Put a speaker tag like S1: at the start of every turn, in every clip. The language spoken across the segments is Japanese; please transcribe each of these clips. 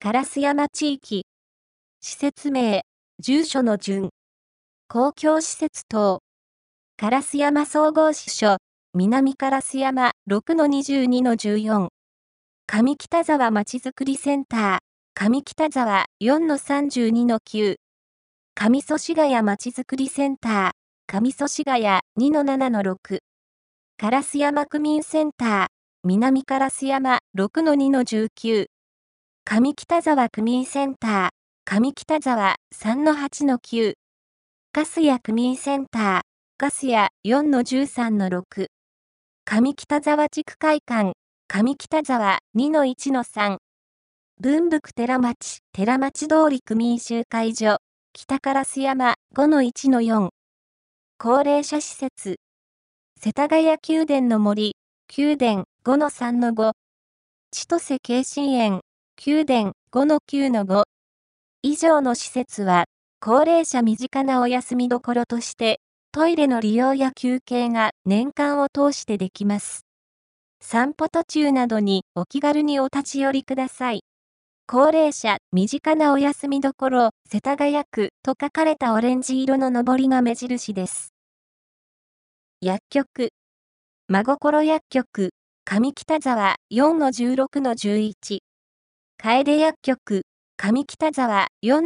S1: 烏山地域。施設名、住所の順。公共施設等。烏山総合支所、南烏山 6-22-14。上北沢まちづくりセンター、上北沢 4-32-9。上祖師谷まちづくりセンター、上祖師谷 2-7-6。烏山区民センター、南烏山 6-2-19。上北沢区民センター、上北沢 3-8-9。粕谷区民センター、粕谷 4-13-6。上北沢地区会館、上北沢 2-1-3。文福寺町通り区民集会所、北烏山 5-1-4。高齢者施設。世田谷宮殿の森、宮殿 5-3-5。千歳慶心園、宮殿 5-9-5。以上の施設は、高齢者身近なお休みどころとして、トイレの利用や休憩が年間を通してできます。散歩途中などにお気軽にお立ち寄りください。高齢者、身近なお休みどころ、世田谷区と書かれたオレンジ色ののぼりが目印です。薬局。真心薬局、上北沢 4-16-11。楓薬局、上北沢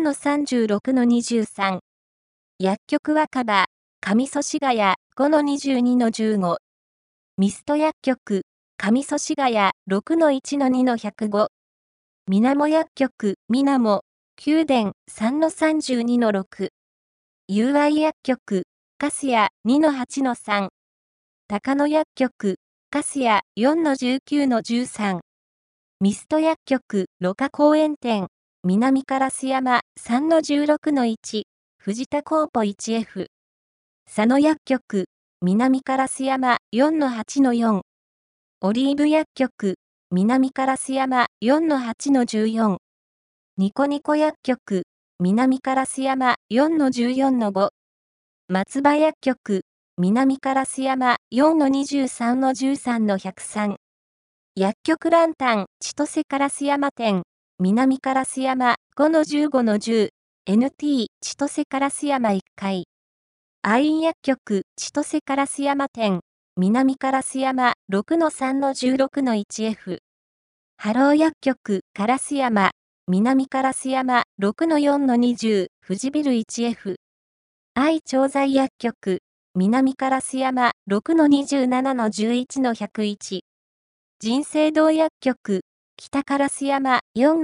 S1: 4-36-23。薬局若葉、上祖師谷 5-22-15。ミスト薬局、上祖師谷 6-1-2-105。みなも薬局、みなも、宮殿 3-32-6。友愛薬局、粕谷 2-8-3。高野薬局、粕谷 4-19-13。ミスト薬局、芦花公園店、南烏山 3-16-1。藤田コーポ 1F。佐野薬局、南烏山 4-8-4。オリーブ薬局、南烏山 4-8-14。ニコニコ薬局、南烏山 4-14-5。松葉薬局、南烏山 4-23-13-103。薬局ランタン、千歳烏山店、南烏山 5-15-10。NT 千歳烏山1階。愛院薬局、千歳烏山店、南烏山 6-3-16-1F。ハロー薬局、烏山、南烏山 6-4-20、富士ビル 1F。愛調剤薬局、南烏山 6-27-11-101。人生堂薬局、北烏山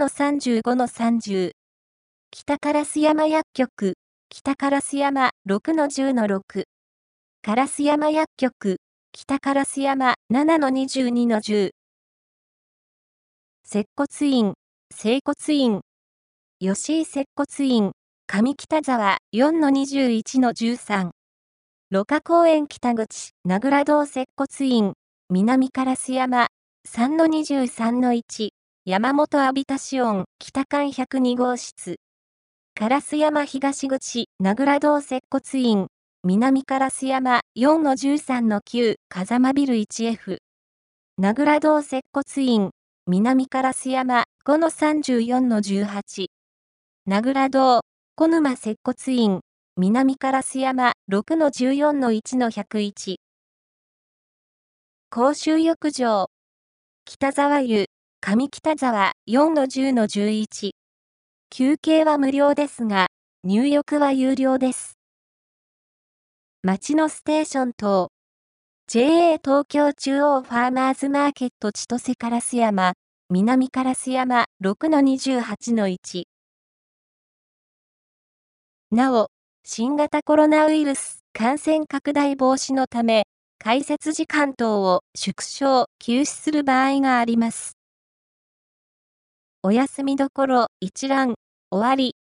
S1: 4-35-30。北烏山薬局、北烏山 6-10-6。烏山薬局、北烏山 7-22-10。接骨院、整骨院。吉井接骨院、上北沢 4-21-13。芦花公園北口、名倉堂接骨院、南烏山 3-23-1。山本阿ビタシオン、北館102号室。烏山東口、名倉堂接骨院、南烏山 4-13-9、風間ビル 1F。名倉堂接骨院、南烏山 5-34-18。名倉堂、小沼接骨院、南烏山 6-14-1-101。公衆浴場。北沢湯、上北沢 4-10-11。休憩は無料ですが、入浴は有料です。町のステーション等。JA 東京中央ファーマーズマーケット千歳烏山、南烏山 6-28-1。なお、新型コロナウイルス感染拡大防止のため、開設時間等を縮小、休止する場合があります。お休みどころ一覧、終わり。